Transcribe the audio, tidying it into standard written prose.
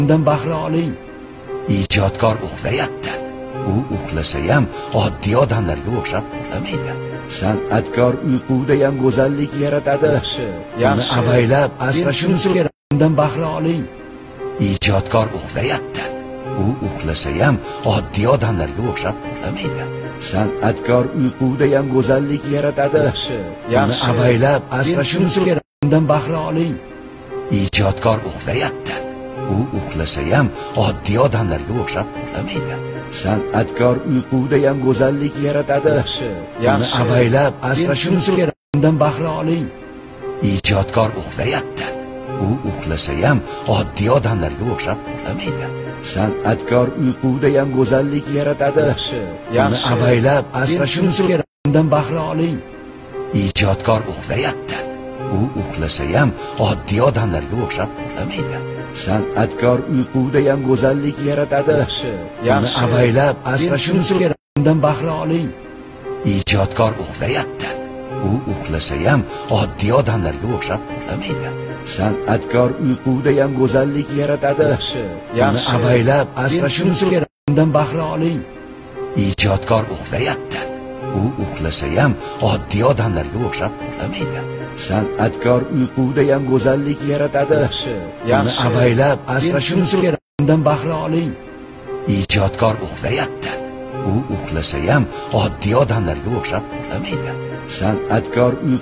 undan bahra oling. Ijodkor uxlayapti. U uxlasa ham oddiy odamlarga o'xshab uxlamaydi. San'atkor uyquda ham go'zallik yaratadi. Uni avaylab asrashimiz kerak. Undan bahra oling. Ijodkor uxlayapti. U uxlasa ham oddiy odamlarga o'xshab uxlamaydi. San'atkor uyquda ham go'zallik yaratadi. Uni avaylab asrashimiz kerak. Undan bahra oling. Ijodkor uxlayapti. U uxlasa ham oddiy odamlarga o'xshab uxlamaydi. San'atkor uyquda ham go'zallik yaratadi. Uni avaylab asrashimiz kerak. Undan bahra oling. Ijodkor uxlayapti. U uxlasa ham oddiy odamlarga o'xshab uxlamaydi. San'atkor uyquda ham go'zallik yaratadi. Uni avaylab asrashimiz kerak. Undan bahra oling. Ijodkor uxlayapti. U uxlasa ham oddiy odamlarga o'xshab uxlamaydi. San'atkor uyquda ham go'zallik yaratadi. Uni avaylab asrashimiz kerak. Undan bahra oling. Ijodkor uxlayapti. U uxlasa ham oddiy odamlarga o'xshab uxlamaydi. San'atkor uyquda ham go'zallik yaratadi. Uni avaylab asrashimiz kerak. Undan bahra oling. Ijodkor uxlayapti. U uxlasa ham oddiy odamlarga o'xshab uxlamaydi. San'atkor uyquda ham go'zallik yaratadi. Uni avaylab asrashimiz kerak. Undan bahra oling. Ijodkor uxlayapti. U uxlasa ham oddiy odamlarga o'xshab uxlamaydi. San'atkor